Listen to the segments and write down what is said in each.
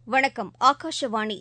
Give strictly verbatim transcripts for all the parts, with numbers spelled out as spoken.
வணக்கம், ஆகாஷவாணி.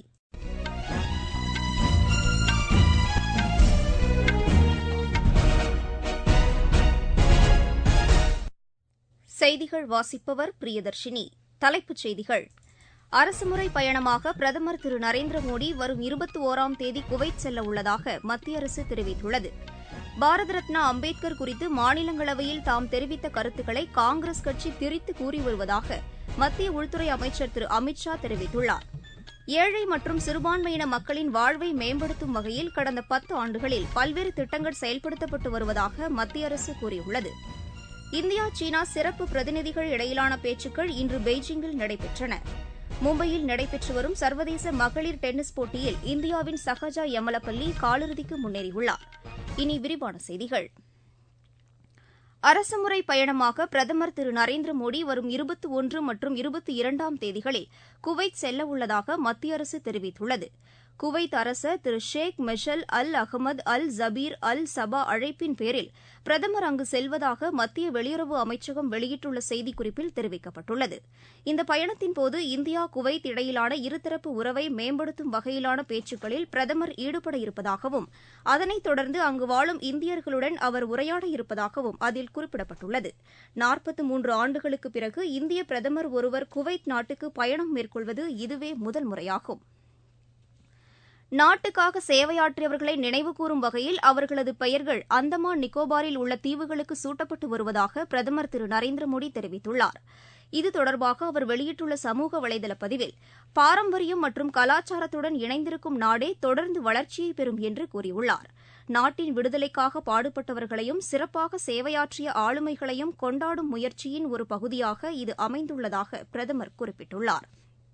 செய்திகள் வாசிப்பவர் பிரியதர்ஷினி. தலைப்புச் செய்திகள்: அரசுமுறை பயணமாக பிரதமர் திரு நரேந்திர மோடி வரும் இருபத்தி ஒராம் தேதி குவைத் செல்ல உள்ளதாக மத்திய அரசு தெரிவித்துள்ளது. பாரத ரத்னா அம்பேத்கர் குறித்து மாநிலங்களவையில் தாம் தெரிவித்த கருத்துக்களை காங்கிரஸ் கட்சி திரித்து கூறி வருவதாக மத்திய உள்துறை அமைச்சர் திரு அமித் ஷா தெரிவித்துள்ளார். ஏழை மற்றும் சிறுபான்மையின மக்களின் வாழ்வை மேம்படுத்தும் வகையில் கடந்த பத்து ஆண்டுகளில் பல்வேறு திட்டங்கள் செயல்படுத்தப்பட்டு வருவதாக மத்திய அரசு கூறியுள்ளது. இந்தியா சீனா சிறப்பு பிரதிநிதிகள் இடையிலான பேச்சுக்கள் இன்று பெய்ஜிங்கில் நடைபெற்றன. மும்பையில் நடைபெற்று வரும் சர்வதேச மகளிர் டென்னிஸ் போட்டியில் இந்தியாவின் சஹஜா யமலப்பள்ளி காலிறுதிக்கு முன்னேறியுள்ளார். இனி விரிவான செய்திகள். அரசுமுறை பயணமாக பிரதமர் திரு நரேந்திர மோடி வரும் இருபத்தி ஒன்று மற்றும் இருபத்தி இரண்டாம் தேதிகளில் குவைத் செல்ல உள்ளதாக மத்திய அரசு தெரிவித்துள்ளது. குவைத் அரசர் திரு ஷேக் மெஷல் அல் அகமது அல் ஜபீர் அல் சபா அழைப்பின் பேரில் பிரதமர் அங்கு செல்வதாக மத்திய வெளியுறவு அமைச்சகம் வெளியிட்டுள்ள செய்திக்குறிப்பில் தெரிவிக்கப்பட்டுள்ளது. இந்த பயணத்தின்போது இந்தியா குவைத் இடையிலான இருதரப்பு உறவை மேம்படுத்தும் வகையிலான பேச்சுக்களில் பிரதமர் ஈடுபட இருப்பதாகவும் அதனைத் தொடர்ந்து அங்கு வாழும் இந்தியர்களுடன் அவர் உரையாட இருப்பதாகவும் அதில் குறிப்பிடப்பட்டுள்ளது. நாற்பத்தி மூன்று ஆண்டுகளுக்குப் பிறகு இந்திய பிரதமர் ஒருவர் குவைத் நாட்டுக்கு பயணம் மேற்கொள்வது இதுவே முதல் முறையாகும். நாட்டுக்காக சேவையாற்றியவர்களை நினைவுகூரும் வகையில் அவர்களது பெயர்கள் அந்தமான் நிக்கோபாரில் உள்ள தீவுகளுக்கு சூட்டப்பட்டு வருவதாக பிரதமர் திரு நரேந்திர மோடி தெரிவித்துள்ளார். இது தொடர்பாக அவர் வெளியிட்டுள்ள சமூக வலைதள பதிவில், பாரம்பரியம் மற்றும் கலாச்சாரத்துடன் இணைந்திருக்கும் நாடே தொடர்ந்து வளர்ச்சியை பெறும் என்று கூறியுள்ளார். நாட்டின் விடுதலைக்காக பாடுபட்டவர்களையும் சிறப்பாக சேவையாற்றிய ஆளுமைகளையும் கொண்டாடும் முயற்சியின் ஒரு பகுதியாக இது அமைந்துள்ளதாக பிரதமர் குறிப்பிட்டுள்ளார்.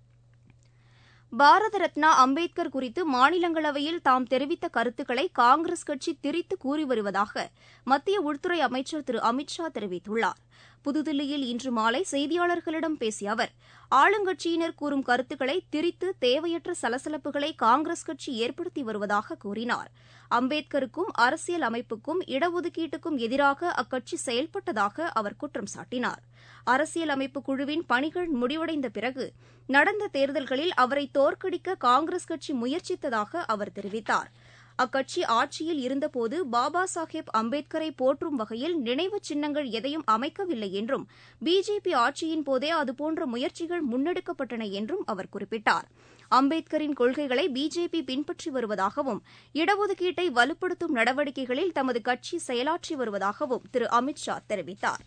பாரத ரத்னா அம்பேத்கர் குறித்து மாநிலங்களவையில் தாம் தெரிவித்த கருத்துக்களை காங்கிரஸ் கட்சி திரித்து கூறி வருவதாக மத்திய உள்துறை அமைச்சர் திரு அமித் ஷா தெரிவித்துள்ளார். புதுதில்லியில் இன்று மாலை செய்தியாளர்களிடம் பேசிய அவர், ஆளுங்கட்சியினர் கூறும் கருத்துக்களை திரித்து தேவையற்ற சலசலப்புகளை காங்கிரஸ் கட்சி ஏற்படுத்தி வருவதாக கூறினார். அம்பேத்கருக்கும் அரசியல் அமைப்புக்கும் இடஒதுக்கீட்டுக்கும் எதிராக அக்கட்சி செயல்பட்டதாக அவர் குற்றம் சாட்டினார். அரசியல் அமைப்பு குழுவின் பணிகள் முடிவடைந்த பிறகு நடந்த தேர்தல்களில் அவரை தோற்கடிக்க காங்கிரஸ் கட்சி முயற்சித்ததாக அவர் தெரிவித்தார். அக்கட்சி ஆட்சியில் இருந்தபோது பாபா சாஹேப் அம்பேத்கரை போற்றும் வகையில் நினைவு சின்னங்கள் எதையும் அமைக்கவில்லை என்றும் பிஜேபி ஆட்சியின் போதே அதுபோன்ற முயற்சிகள் முன்னெடுக்கப்பட்டன என்றும் அவர் குறிப்பிட்டார். அம்பேத்கரின் கொள்கைகளை பிஜேபி பின்பற்றி வருவதாகவும் இடஒதுக்கீட்டை வலுப்படுத்தும் நடவடிக்கைகளில் தமது கட்சி செயலாற்றி வருவதாகவும் திரு அமித் ஷா தெரிவித்தார்.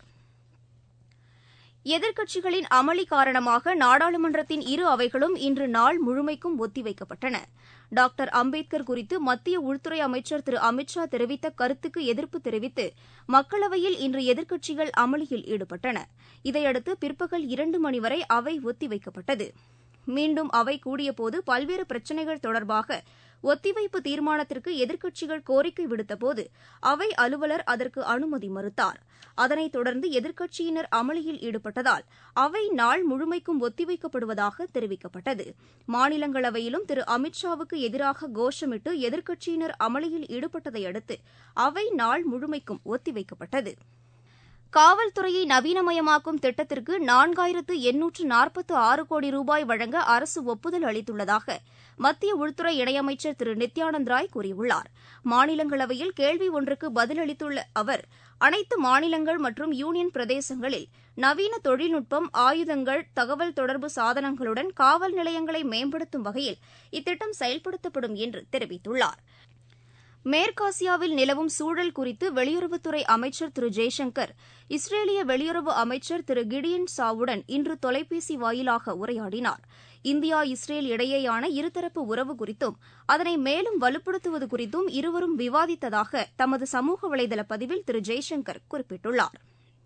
எதிர்க்கட்சிகளின் அமளி காரணமாக நாடாளுமன்றத்தின் இரு அவைகளும் இன்று நாள் முழுமைக்கும் ஒத்திவைக்கப்பட்டன. டாக்டர் அம்பேத்கர் குறித்து மத்திய உள்துறை அமைச்சர் திரு அமித் ஷா தெரிவித்த கருத்துக்கு எதிர்ப்பு தெரிவித்து மக்களவையில் இன்று எதிர்க்கட்சிகள் அமளியில் ஈடுபட்டன. இதையடுத்து பிற்பகல் இரண்டு மணி வரை அவை ஒத்திவைக்கப்பட்டது. மீண்டும் அவை கூடியபோது பல்வேறு பிரச்சினைகள் தொடர்பாக ஒத்திவைப்பு தீர்மானத்திற்கு எதிர்க்கட்சிகள் கோரிக்கை விடுத்தபோது அவை அலுவலர் அதற்கு அனுமதி மறுத்தார். அதனைத் தொடர்ந்து எதிர்க்கட்சியினர் அமளியில் ஈடுபட்டதால் அவை நாள் முழுமைக்கும் ஒத்திவைக்கப்படுவதாக தெரிவிக்கப்பட்டது. மாநிலங்களவையிலும் திரு அமித் ஷாவுக்கு எதிராக கோஷமிட்டு எதிர்க்கட்சியினர் அமளியில் ஈடுபட்டதை அடுத்து அவை நாள் முழுமைக்கும் ஒத்திவைக்கப்பட்டது. காவல்துறையை நவீனமயமாக்கும் திட்டத்திற்கு நான்காயிரத்து எண்ணூற்று நாற்பத்து ஆறு கோடி ரூபாய் வழங்க அரசு ஒப்புதல் அளித்துள்ளதாக மத்திய உள்துறை இணையமைச்சர் திரு நித்யானந்த் ராய் கூறியுள்ளார். மாநிலங்களவையில் கேள்வி ஒன்றுக்கு பதிலளித்துள்ள அவர், அனைத்து மாநிலங்கள் மற்றும் யூனியன் பிரதேசங்களில் நவீன தொழில்நுட்பம், ஆயுதங்கள், தகவல் தொடர்பு சாதனங்களுடன் காவல் நிலையங்களை மேம்படுத்தும் வகையில் இத்திட்டம் செயல்படுத்தப்படும் என்று தெரிவித்துள்ளார். மேற்காசியாவில் நிலவும் சூழல் குறித்து வெளியுறவுத்துறை அமைச்சர் திரு ஜெய்சங்கர் இஸ்ரேலிய வெளியுறவு அமைச்சர் திரு கிடியன் சாவுடன் இன்று தொலைபேசி வாயிலாக உரையாடினார். இந்தியா இஸ்ரேல் இடையேயான இருதரப்பு உறவு குறித்தும் அதனை மேலும் வலுப்படுத்துவது குறித்தும் இருவரும் விவாதித்ததாக தமது சமூக வலைதள பதிவில் திரு ஜெய்சங்கர் குறிப்பிட்டுள்ளார்.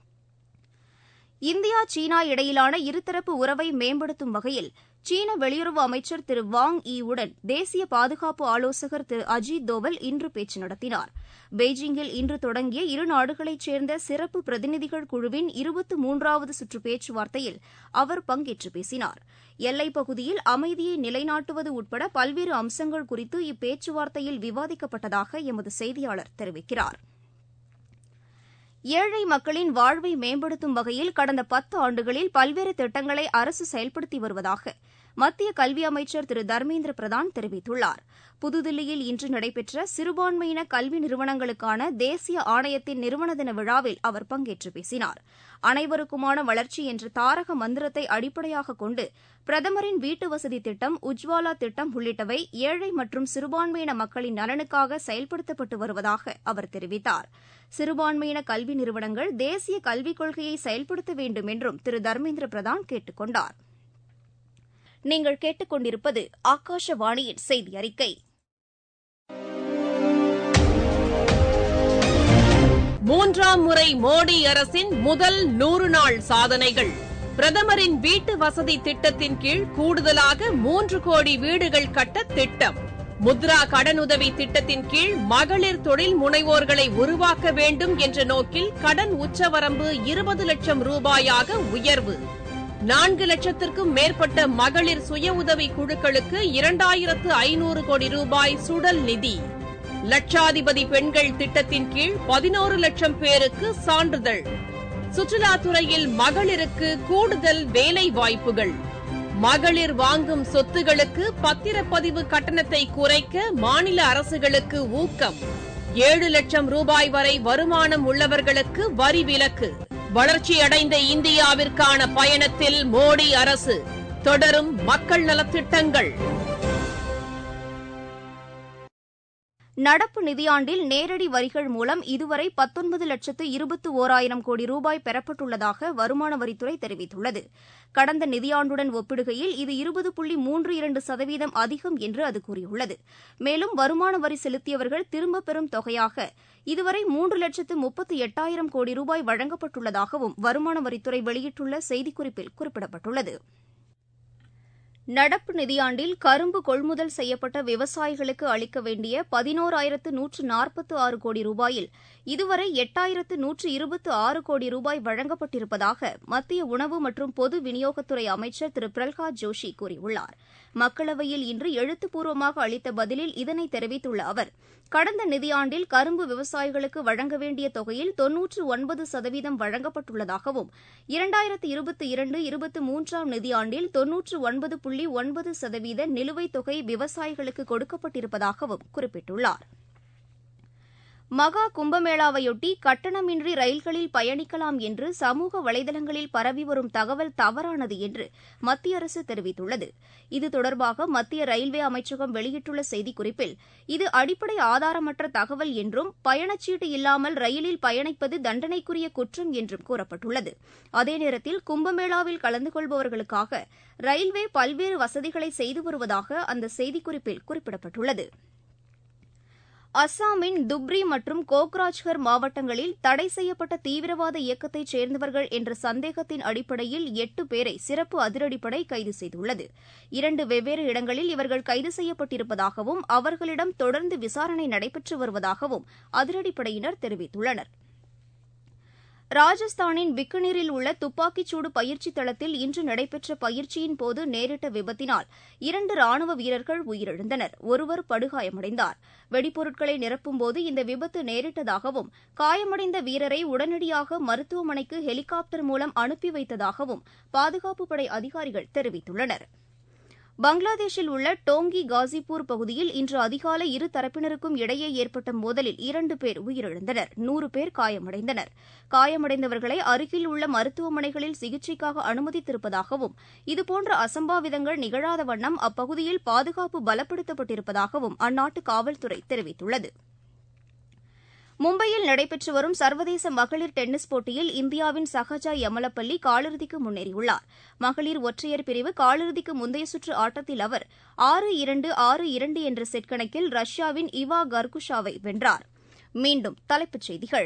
இந்தியா சீனா இடையிலான இருதரப்பு உறவை மேம்படுத்தும் வகையில் சீன வெளியுறவு அமைச்சர் திரு வாங் யீ உடன் தேசிய பாதுகாப்பு ஆலோசகர் திரு அஜித் தோவல் இன்று பேச்சு நடத்தினார். பெய்ஜிங்கில் இன்று தொடங்கிய இரு நாடுகளைச் சேர்ந்த சிறப்பு பிரதிநிதிகள் குழுவின் இருபத்தி மூன்றாவது சுற்று பேச்சுவார்த்தையில் அவர் பங்கேற்று பேசினார். எல்லைப் பகுதியில் அமைதியை நிலைநாட்டுவது உட்பட பல்வேறு அம்சங்கள் குறித்து இப்பேச்சுவார்த்தையில் விவாதிக்கப்பட்டதாக எமது செய்தியாளர் தெரிவிக்கிறார். ஏழை மக்களின் வாழ்வை மேம்படுத்தும் வகையில் கடந்த பத்து ஆண்டுகளில் பல்வேறு திட்டங்களை அரசு செயல்படுத்தி வருவதாக மத்திய கல்வி அமைச்சர் திரு தர்மேந்திர பிரதான் தெரிவித்துள்ளார். புதுதில்லியில் இன்று நடைபெற்ற சிறுபான்மையின கல்வி நிறுவனங்களுக்கான தேசிய ஆணையத்தின் நிறுவன தின விழாவில் அவர் பங்கேற்று பேசினார். அனைவருக்குமான வளர்ச்சி என்ற தாரக மந்திரத்தை அடிப்படையாக கொண்டு பிரதமரின் வீட்டு வசதி திட்டம், உஜ்வாலா திட்டம் உள்ளிட்டவை ஏழை மற்றும் சிறுபான்மையின மக்களின் நலனுக்காக செயல்படுத்தப்பட்டு வருவதாக அவர் தெரிவித்தார். சிறுபான்மையின கல்வி நிறுவனங்கள் தேசிய கல்விக் கொள்கையை செயல்படுத்த வேண்டும் என்றும் திரு தர்மேந்திர பிரதான் கேட்டுக் கொண்டார். நீங்கள் கேட்டுக் கொண்டிருப்பது ஆகாஷவாணியின் செய்தி அறிக்கை. மூன்றாம் முறை மோடி அரசின் முதல் நூறு நாள் சாதனைகள். பிரதமரின் வீட்டு வசதி திட்டத்தின் கீழ் கூடுதலாக மூன்று கோடி வீடுகள் கட்ட திட்டம். முத்ரா கடனுதவி திட்டத்தின் கீழ் மகளிர் தொழில் முனைவோர்களை உருவாக்க வேண்டும் என்ற நோக்கில் கடன் உச்சவரம்பு இருபது லட்சம் ரூபாயாக உயர்வு. நான்கு லட்சத்திற்கும் மேற்பட்ட மகளிர் சுய உதவி குழுக்களுக்கு இரண்டாயிரத்து ஐநூறு கோடி ரூபாய் சுடல் நிதி. லட்சாதிபதி பெண்கள் திட்டத்தின் கீழ் பதினோரு லட்சம் பேருக்கு சான்றிதழ். சுற்றுலாத்துறையில் மகளிருக்கு கூடுதல் வேலை வாய்ப்புகள். மகளிர் வாங்கும் சொத்துகளுக்கு பத்திரப்பதிவு கட்டணத்தை குறைக்க மாநில அரசுகளுக்கு ஊக்கம். ஏழு லட்சம் ரூபாய் வரை வருமானம் உள்ளவர்களுக்கு வரி விலக்கு. வளர்ச்சியடைந்த இந்தியாவிற்கான பயணத்தில் மோடி அரசு. தொடரும் மக்கள் நலத்திட்டங்கள். நடப்பு நிதியாண்டில் நேரடி வரிகள் மூலம் இதுவரை பத்தொன்பது லட்சத்து இருபத்து ஓராயிரம் கோடி ரூபாய் பெறப்பட்டுள்ளதாக வருமான வரித்துறை தெரிவித்துள்ளது. கடந்த நிதியாண்டுடன் ஒப்பிடுகையில் இது இருபது புள்ளி மூன்று இரண்டு சதவீதம் அதிகம் என்று அது கூறியுள்ளது. மேலும் வருமான வரி செலுத்தியவர்கள் திரும்பப் பெறும் தொகையாக இதுவரை மூன்று லட்சத்து முப்பத்து எட்டாயிரம் கோடி ரூபாய் வழங்கப்பட்டுள்ளதாகவும் வருமான வரித்துறை வெளியிட்டுள்ள செய்திக்குறிப்பில் குறிப்பிடப்பட்டுள்ளது. நடப்பு நிதியாண்டில் கரும்பு கொள்முதல் செய்யப்பட்ட விவசாயிகளுக்கு அளிக்க வேண்டிய பதினோராயிரத்து நூற்று நாற்பத்து ஆறு கோடி ரூபாயில் இதுவரை எட்டாயிரத்து நூற்று இருபத்து ஆறு கோடி ரூபாய் வழங்கப்பட்டிருப்பதாக மத்திய உணவு மற்றும் பொது விநியோகத்துறை அமைச்சர் திரு பிரல்ஹாத் ஜோஷி கூறியுள்ளார். மக்களவையில் இன்று எழுத்துப்பூர்வமாக அளித்த பதிலில் இதனை தெரிவித்துள்ள அவர், கடந்த நிதியாண்டில் கரும்பு விவசாயிகளுக்கு வழங்க வேண்டிய தொகையில் தொன்னூற்று ஒன்பது சதவீதம் வழங்கப்பட்டுள்ளதாகவும் இரண்டாயிரத்து இருபத்தி இரண்டு இருபத்தி மூன்றாம் நிதியாண்டில் தொன்னூற்று ஒன்பது புள்ளி ஒன்பது சதவீத நிலுவைத் தொகை விவசாயிகளுக்கு கொடுக்கப்பட்டிருப்பதாகவும் குறிப்பிட்டுள்ளார். மகா கும்பமேளாவையொட்டி கட்டணமின்றி ரயில்களில் பயணிக்கலாம் என்று சமூக வலைதளங்களில் பரவி வரும் தகவல் தவறானது என்று மத்திய அரசு தெரிவித்துள்ளது. இது தொடர்பாக மத்திய ரயில்வே அமைச்சகம் வெளியிட்டுள்ள செய்திக்குறிப்பில், இது அடிப்படை ஆதாரமற்ற தகவல் என்றும் பயணச்சீட்டு இல்லாமல் ரயிலில் பயணிப்பது தண்டனைக்குரிய குற்றம் என்றும் கூறப்பட்டுள்ளது. அதே நேரத்தில் கும்பமேளாவில் கலந்து கொள்பவர்களுக்காக ரயில்வே பல்வேறு வசதிகளை செய்து வருவதாக அந்த செய்திக்குறிப்பில் குறிப்பிடப்பட்டுள்ளது. அஸ்ஸாமின் துப்ரி மற்றும் கோக்ராஜ்கர் மாவட்டங்களில் தடை செய்யப்பட்ட தீவிரவாத இயக்கத்தைச் சேர்ந்தவர்கள் என்ற சந்தேகத்தின் அடிப்படையில் எட்டு பேரை சிறப்பு அதிரடிப்படை கைது செய்துள்ளது. இரண்டு வெவ்வேறு இடங்களில் இவர்கள் கைது செய்யப்பட்டிருப்பதாகவும் அவர்களிடம் தொடர்ந்து விசாரணை நடைபெற்று வருவதாகவும் அதிரடிப்படையினர் தெரிவித்துள்ளனர். ராஜஸ்தானின் பிக்கனீரில் உள்ள துப்பாக்கிச்சூடு பயிற்சி தளத்தில் இன்று நடைபெற்ற பயிற்சியின் போது நேரிட்ட விபத்தினால் இரண்டு ராணுவ வீரர்கள் உயிரிழந்தனர். ஒருவர் படுகாயமடைந்தார். வெடிப்பொருட்களை நிரப்பும்போது இந்த விபத்து நேரிட்டதாகவும் காயமடைந்த வீரரை உடனடியாக மருத்துவமனைக்கு ஹெலிகாப்டர் மூலம் அனுப்பி வைத்ததாகவும் பாதுகாப்புப் படை அதிகாரிகள் தெரிவித்துள்ளனர். பங்களாதேஷில் உள்ள டோங்கி காசிப்பூர் பகுதியில் இன்று அதிகாலை இரு தரப்பினருக்கும் இடையே ஏற்பட்ட மோதலில் இரண்டு பேர் உயிரிழந்தனர். நூறு பேர் காயமடைந்தனர். காயமடைந்தவர்களை அருகில் உள்ள மருத்துவமனைகளில் சிகிச்சைக்காக அனுமதித்திருப்பதாகவும் இதுபோன்ற அசம்பாவிதங்கள் நிகழாத வண்ணம் அப்பகுதியில் பாதுகாப்பு பலப்படுத்தப்பட்டிருப்பதாகவும் அந்நாட்டு காவல்துறை தெரிவித்துள்ளது. மும்பையில் நடைபெற்று வரும் சர்வதேச மகளிர் டென்னிஸ் போட்டியில் இந்தியாவின் சஹஜா யமலப்பள்ளி காலிறுதிக்கு முன்னேறியுள்ளார். மகளிர் ஒற்றையர் பிரிவு காலிறுதிக்கு முந்தைய சுற்று ஆட்டத்தில் அவர் ஆறு இரண்டு ஆறு இரண்டு என்ற செட் கணக்கில் ரஷ்யாவின் இவா கர்குஷாவை வென்றார். மீண்டும் தலைப்புச் செய்திகள்.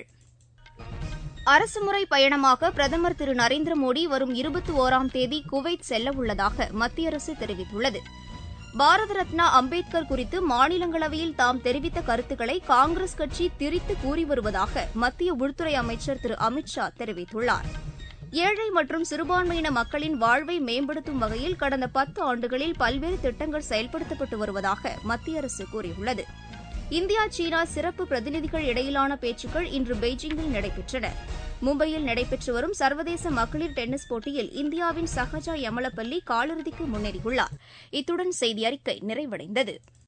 அரசுமுறை பயணமாக பிரதமர் திரு நரேந்திர மோடி வரும் இருபத்தி ஒராம் தேதி குவைத் செல்லவுள்ளதாக மத்திய அரசு தெரிவித்துள்ளது. பாரத ரத்னா அம்பேத்கர் குறித்து மாநிலங்களவையில் தாம் தெரிவித்த கருத்துக்களை காங்கிரஸ் கட்சி திரித்து கூறி வருவதாக மத்திய உள்துறை அமைச்சர் திரு அமித் ஷா தெரிவித்துள்ளார். ஏழை மற்றும் சிறுபான்மையின மக்களின் வாழ்வை மேம்படுத்தும் வகையில் கடந்த பத்து ஆண்டுகளில் பல்வேறு திட்டங்கள் செயல்படுத்தப்பட்டு வருவதாக மத்திய அரசு கூறியுள்ளது. இந்தியா சீனா சிறப்பு பிரதிநிதிகள் இடையிலான பேச்சுக்கள் இன்று பெய்ஜிங்கில் நடைபெற்றன. மும்பையில் நடைபெற்று வரும் சர்வதேச மகளிர் டென்னிஸ் போட்டியில் இந்தியாவின் சஹஜா யமலப்பள்ளி காலிறுதிக்கு முன்னேறியுள்ளார். இத்துடன் செய்தி அறிக்கை நிறைவடைந்தது.